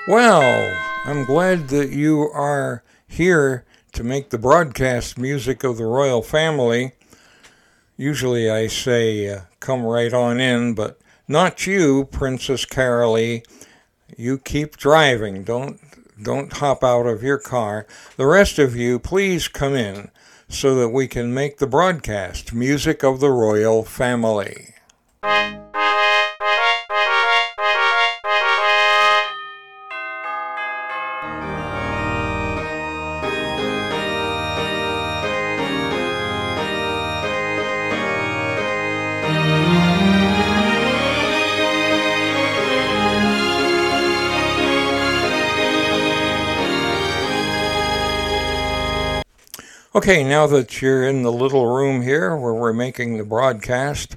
Well, I'm glad that you are here to make the broadcast music of the royal family. Usually I say, come right on in, but not you, Princess Carolee. You keep driving. Don't hop out of your car. The rest of you, please come in so that we can make the broadcast music of the royal family. Okay, now that you're in the little room here where we're making the broadcast,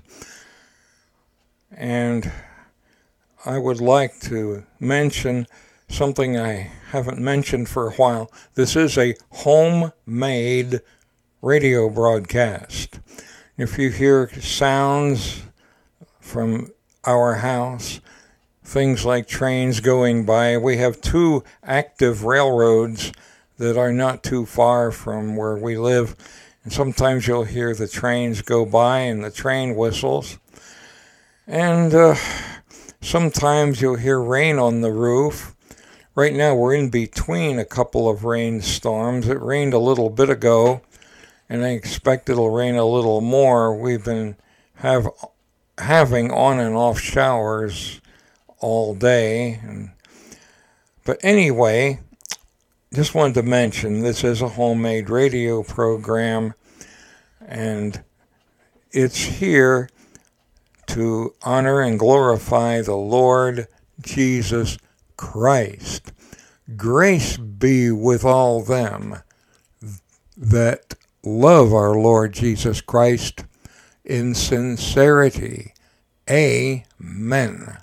and I would like to mention something I haven't mentioned for a while. This is a homemade radio broadcast. If you hear sounds from our house, things like trains going by, we have two active railroads that are not too far from where we live. And sometimes you'll hear the trains go by and the train whistles. And sometimes you'll hear rain on the roof. Right now we're in between a couple of rainstorms. It rained a little bit ago, and I expect it'll rain a little more. We've been having on and off showers all day. But anyway, just wanted to mention this is a homemade radio program, and it's here to honor and glorify the Lord Jesus Christ. Grace be with all them that love our Lord Jesus Christ in sincerity. Amen.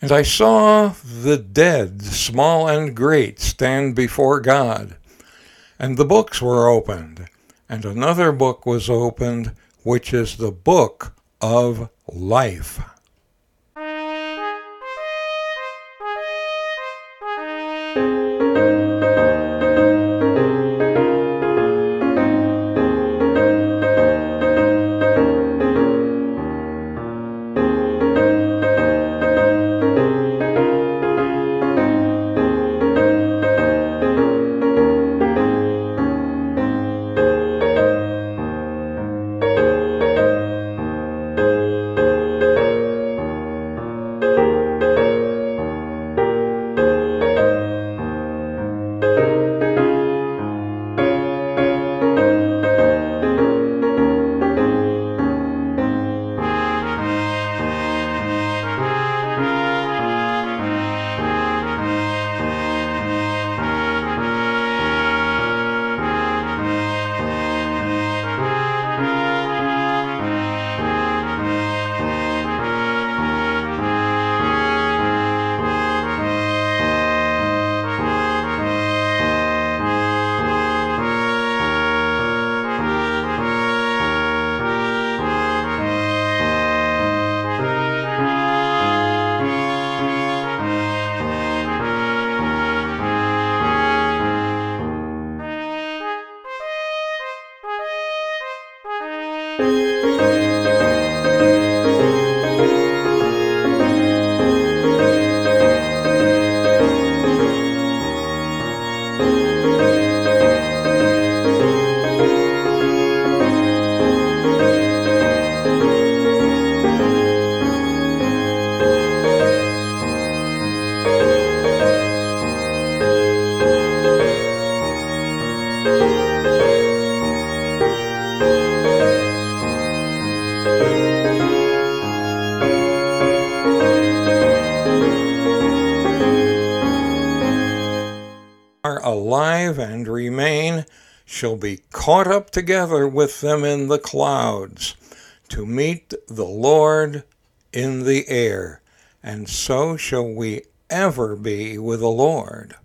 And I saw the dead, small and great, stand before God. And the books were opened. And another book was opened, which is the book of life. Alive and remain shall be caught up together with them in the clouds to meet the Lord in the air, and so shall we ever be with the Lord.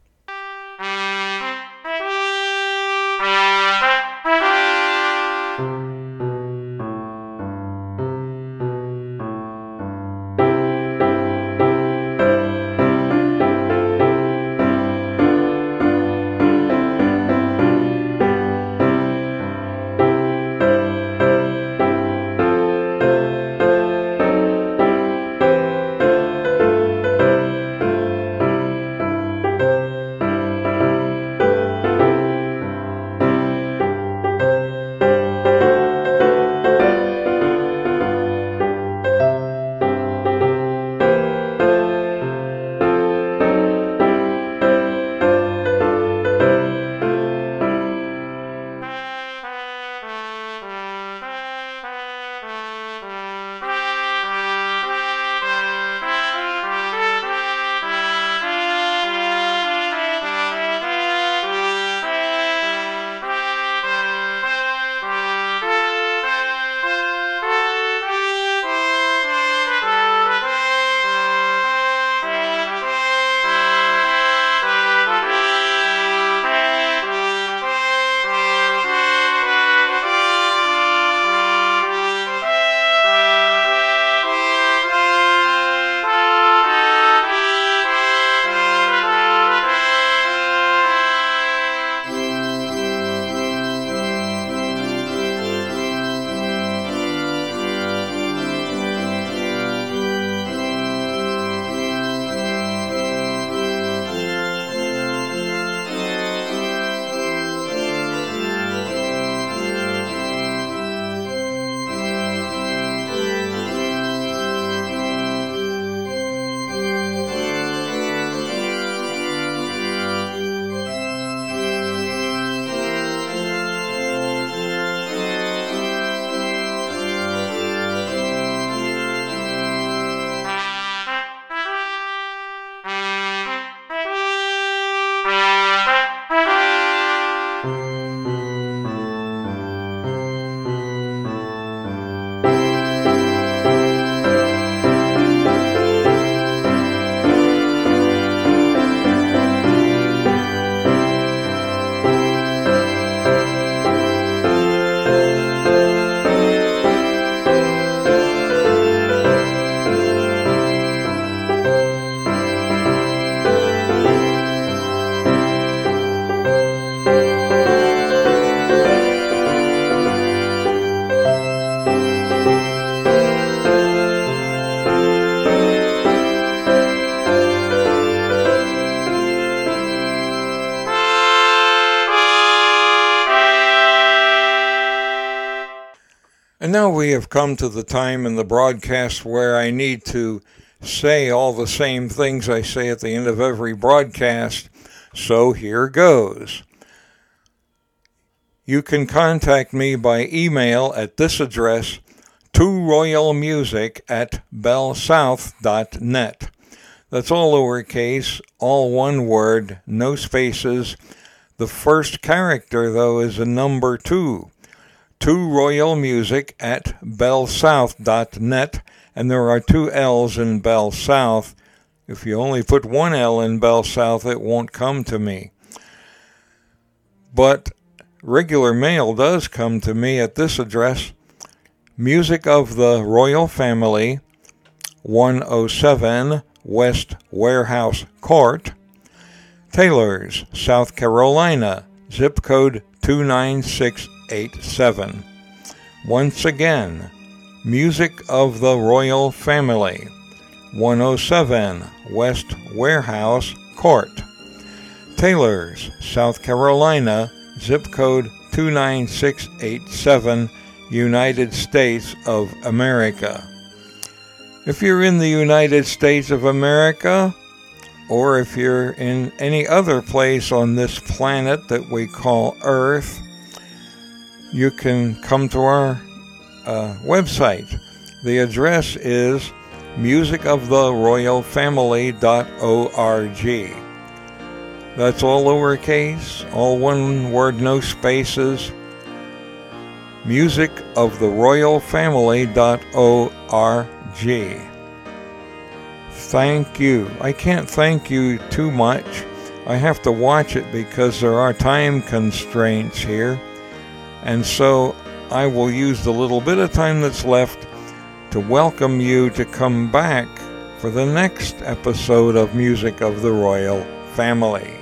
And now we have come to the time in the broadcast where I need to say all the same things I say at the end of every broadcast, so here goes. You can contact me by email at this address, toroyalmusic@bellsouth.net. That's all lowercase, all one word, no spaces. The first character, though, is a number 2. toroyalmusic@bellsouth.net, and there are 2 L's in Bell South. If you only put 1 L in Bell South, it won't come to me. But regular mail does come to me at this address, Music of the Royal Family, 107 West Warehouse Court, Taylors, South Carolina, zip code 29687. Once again, Music of the Royal Family, 107 West Warehouse Court, Taylors, South Carolina, zip code 29687, United States of America. If you're in the United States of America, or if you're in any other place on this planet that we call Earth, you can come to our website. The address is musicoftheroyalfamily.org. That's all lowercase, all one word, no spaces. musicoftheroyalfamily.org. Thank you. I can't thank you too much. I have to watch it because there are time constraints here. And so I will use the little bit of time that's left to welcome you to come back for the next episode of Music of the Royal Family.